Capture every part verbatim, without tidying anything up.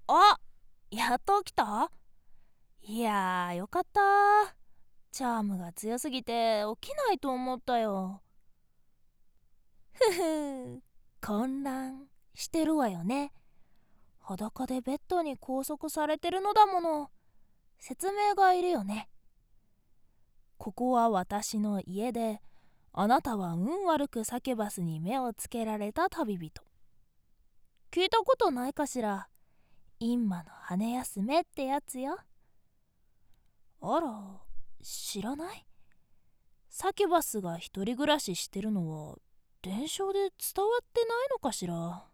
あ、やっと起きた？いやー、よかった。チャームが強すぎて起きないと思ったよ。ふふ、混乱してるわよね。裸でベッドに拘束されてるのだもの。説明がいるよね。ここは私の家で、あなたは運悪くサキュバスに目をつけられた旅人。聞いたことないかしら。陰魔の羽休めってやつよ。あら、知らない？サキュバスが一人暮らししてるのは伝承で伝わってないのかしら。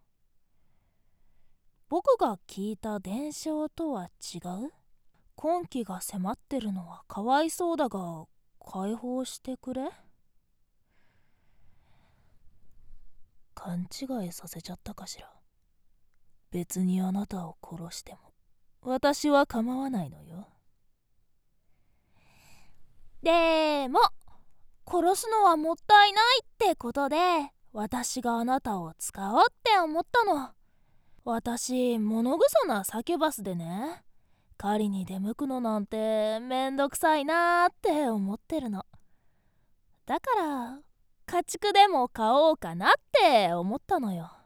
僕が聞いた伝承とは違う？今期が迫ってるのはかわいそうだが解放してくれ。勘違いさせちゃったかしら。別にあなたを殺しても私は構わないのよ。でも殺すのはもったいないってことで私があなたを使おうって思ったの。私物臭なサキュバスでね、狩りに出向くのなんてめんどくさいなーって思ってるの。だから家畜でも買おうかなって思ったのよ。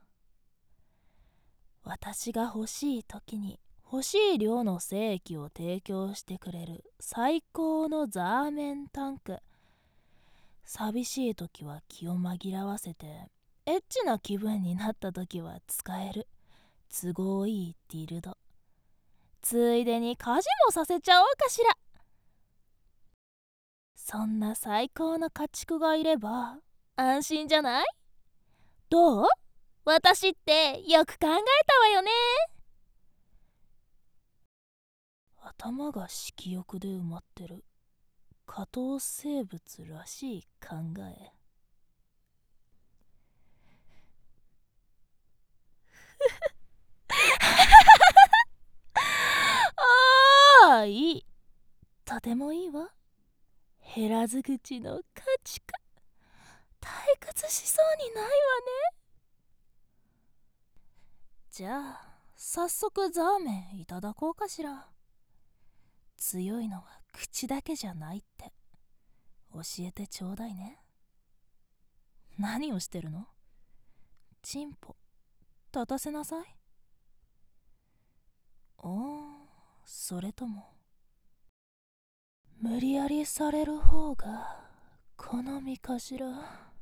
私が欲しい時に欲しい量の精液を提供してくれる最高のザーメンタンク。寂しい時は気を紛らわせてエッチな気分になった時は使える都合いいディルド。ついでに家事もさせちゃおうかしら。そんな最高の家畜がいれば安心じゃない？どう？私ってよく考えたわよね。頭が色欲で埋まってる下等生物らしい考え。ああ、いい。とてもいいわ。減らず口の家畜。退屈しそうにないわね。じゃあ早速ザーメンいただこうかしら。強いのは口だけじゃないって教えてちょうだいね。何をしてるの？チンポ立たせなさい。おー、それとも無理やりされる方が好みかしら。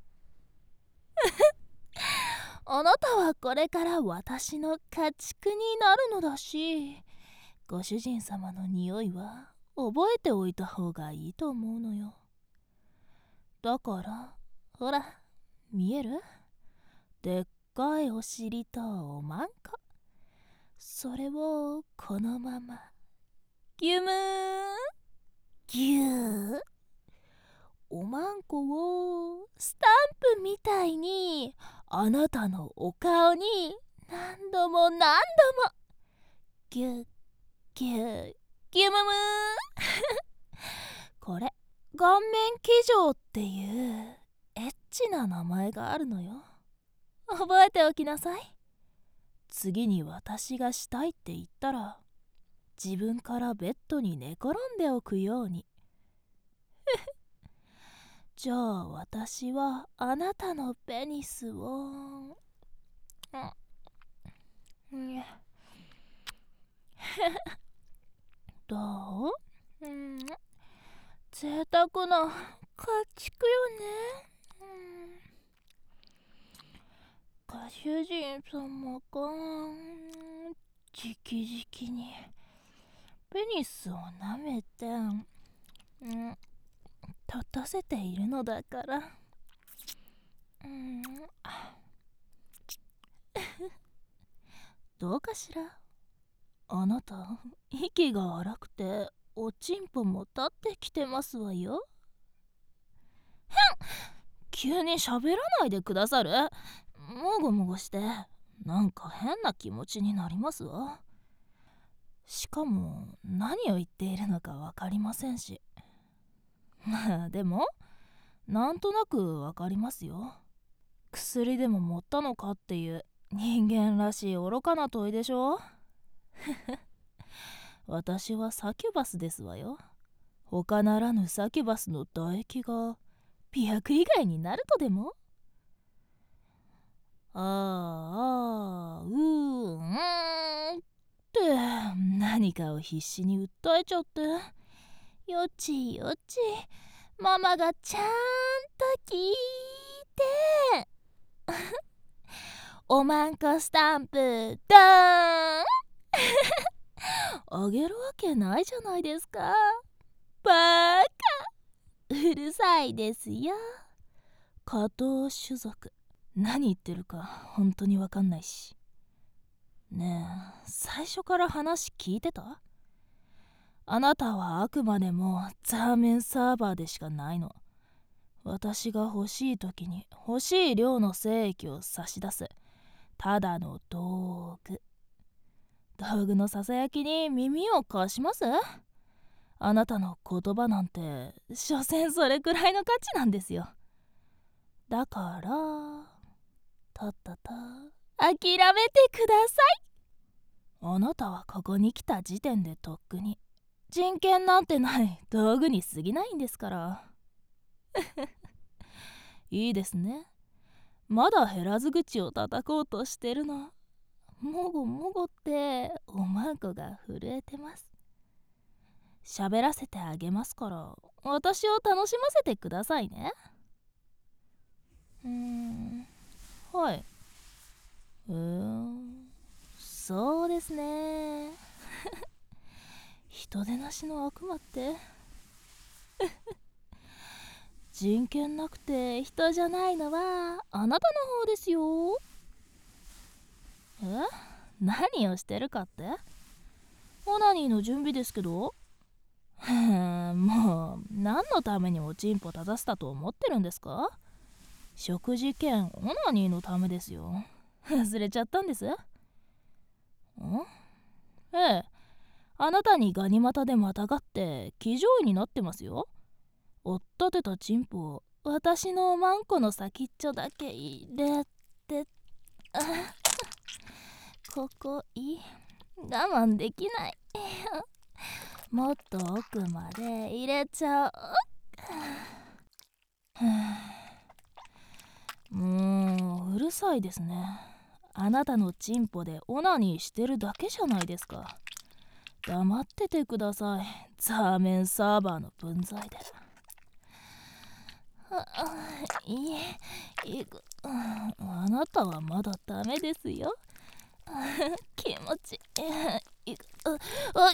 あなたはこれから私の家畜になるのだし、ご主人様の匂いは覚えておいた方がいいと思うのよ。だからほら、見える？でっかいお尻とおまんこ。それをこのままギュムーギュー。おまんこをスタンプみたいにあなたのお顔に何度も何度もギュッギュッギュムムー。これ顔面騎乗っていうエッチな名前があるのよ。覚えておきなさい。次に私がしたいって言ったら自分からベッドに寝転んでおくように。じゃあ私はあなたのペニスをどう？うん、贅沢な家畜よね。うん、ご主人様がじきじきにペニスを舐めて、うん、立たせているのだから、うん、どうかしら。あなた息が荒くておちんぽも立ってきてますわよ。ふん、急に喋らないでくださる？もごもごしてなんか変な気持ちになりますわ。しかも何を言っているのか分かりませんし。まあでもなんとなく分かりますよ。薬でも持ったのかっていう人間らしい愚かな問いでしょ。 私はサキュバスですわよ。他ならぬサキュバスの唾液が美薬以外になるとでも。ああああうーんって何かを必死に訴えちゃって。よちよち、ママがちゃんと聞いて。おまんこスタンプドーン。あげるわけないじゃないですか。バーカ、うるさいですよ。加藤種族、何言ってるか本当にわかんないし。ねえ、最初から話聞いてた？あなたはあくまでもザーメンサーバーでしかないの。私が欲しい時に欲しい量の精液を差し出すただの道具。道具のささやきに耳を貸します？あなたの言葉なんて所詮それくらいの価値なんですよ。だからたったた諦めてください。あなたはここに来た時点でとっくに人権なんてない道具に過ぎないんですから。いいですね。まだ減らず口を叩こうとしてるの。もごもごっておまんこが震えてます。喋らせてあげますから私を楽しませてくださいね。うーん、はい。うーん、そうですね。人でなしの悪魔って人権なくて人じゃないのはあなたの方ですよ。え？何をしてるかって？オナニーの準備ですけど。もう何のためにおちんぽ立たせたと思ってるんですか？食事兼オナニーのためですよ。忘れちゃったんです？ん？ええ、あなたにガニ股でまたがって騎乗位になってますよ。追っ立てたチンポを私のおまんこの先っちょだけ入れて、あ、ここいい、我慢できない。もっと奥まで入れちゃおう。もううるさいですね。あなたのチンポでオナニーしてるだけじゃないですか。黙っててください。ザーメンサーバーの分際で。あいえ、いく、あなたはまだダメですよ。気持ちいいく、ああ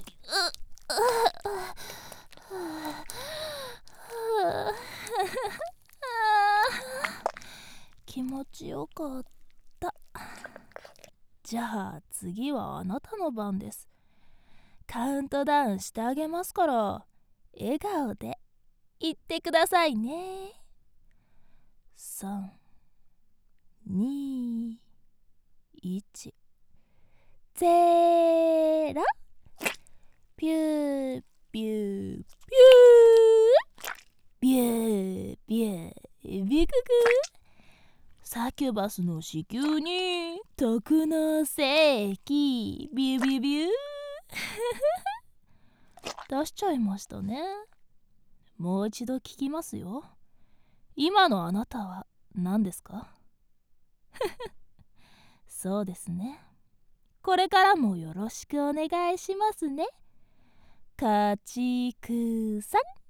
気持ちよかった。じゃあ次はあなたの番です。カウントダウンしてあげますから笑顔で言ってくださいね。さん、に、いち、ゼロ。ピューピューピュービュービュービクク。サキュバスの子宮に徳の精液ビュービュービュー出しちゃいましたね。もう一度聞きますよ。今のあなたは何ですか？そうですね。これからもよろしくお願いしますね。家畜さん。